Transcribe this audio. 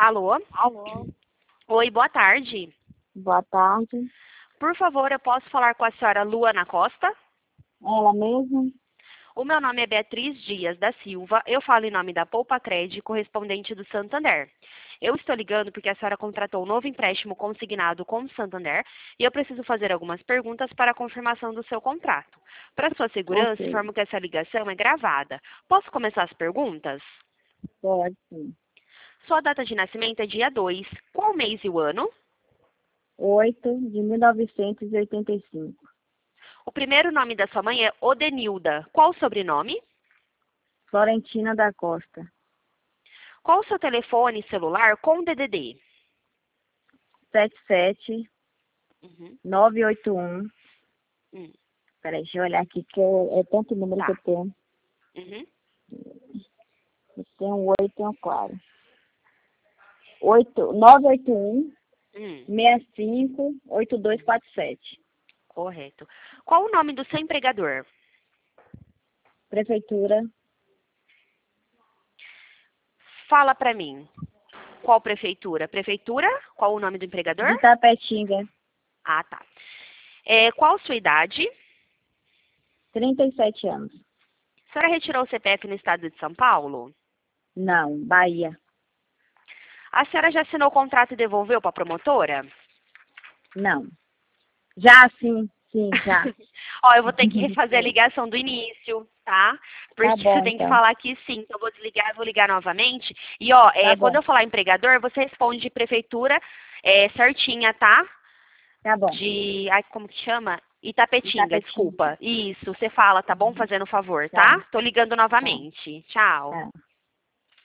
Alô? Alô, Oi, boa tarde. boa tarde. Por favor, eu posso falar com a senhora Luana Costa? Ela mesma? O meu nome é Beatriz Dias da Silva. Eu falo em nome da Poupa Crédito, correspondente do Santander. Eu estou ligando porque a senhora contratou um novo empréstimo consignado com o Santander e eu preciso fazer algumas perguntas para a confirmação do seu contrato. Para sua segurança, Ok, informo que essa ligação é gravada. Posso começar as perguntas? pode sim. Sua data de nascimento é dia 2. Qual mês e o ano? 8 de 1985. O primeiro nome da sua mãe é Odenilda. Qual o sobrenome? Florentina da Costa. Qual o seu telefone celular com DDD? 77 Uhum. 981. Hum, Peraí, deixa eu olhar aqui, que é tanto número que eu tá. tenho. Uhum. Eu tenho 8, tenho 4. 981 Hum, 65 8247. correto. Qual o nome do seu empregador? Prefeitura Fala pra mim. Qual prefeitura? Prefeitura? Qual o nome do empregador? de Tapetinga. Ah, tá. Qual sua idade? 37 anos. A senhora retirou o CPF no estado de São Paulo? Não, Bahia. A senhora já assinou o contrato e devolveu para a promotora? Não. Já sim, já. Ó, eu vou ter que refazer a ligação do início, tá? Tá Porque você bom, tem que então. falar aqui sim. Então eu vou desligar e vou ligar novamente. E ó, Tá quando bom, eu falar empregador, você responde de prefeitura certinha, tá? tá bom. Ai, como que chama? Itapetinga, Itapetinga. desculpa. Isso, você fala, tá bom? Fazendo um favor, Tá, tá? Tô ligando tá, novamente. Tchau. tá.